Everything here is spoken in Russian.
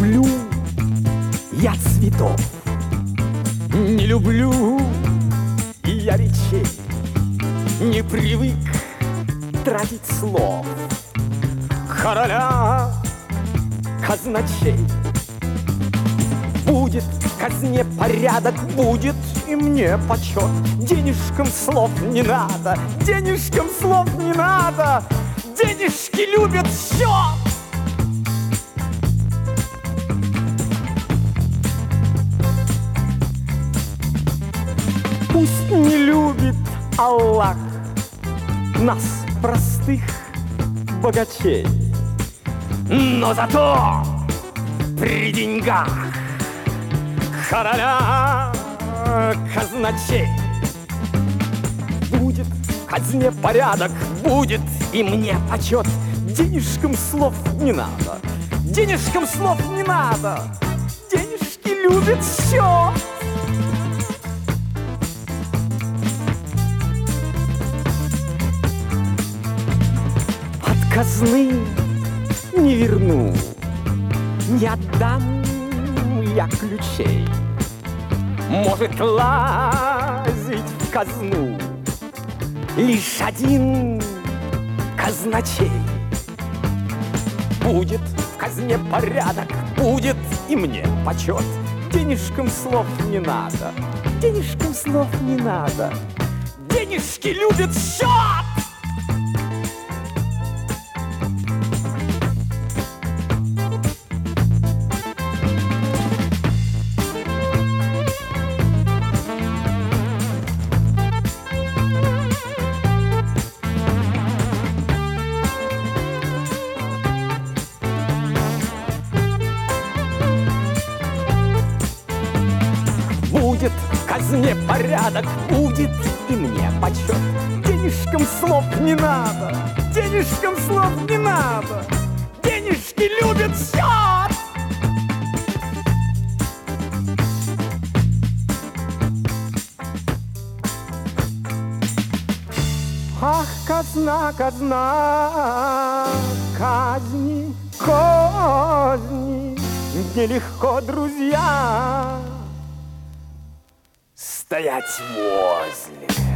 люблю я цветов, не люблю я речей, не привык тратить слов короля казначей. Будет в казне порядок, будет и мне почет. Денежкам слов не надо, денежкам слов не надо. Денежки любят счет. Пусть не любит Аллах нас, простых богачей, но зато при деньгах короля казначей. Будет в казне порядок, будет и мне почет. Денежкам слов не надо, денежкам слов не надо. Денежки любят счет. От казны не верну, не отдам я ключей. Может лазить в казну лишь один казначей. Будет в казне порядок, будет и мне почет. Денежкам слов не надо, денежкам слов не надо. Денежки любят счет. Будет в казне порядок, будет и мне почет. Денежкам слов не надо, денежкам слов не надо. Денежки любят счет. Ах, казна, казна, казни, козни, нелегко, друзья, стоять возле.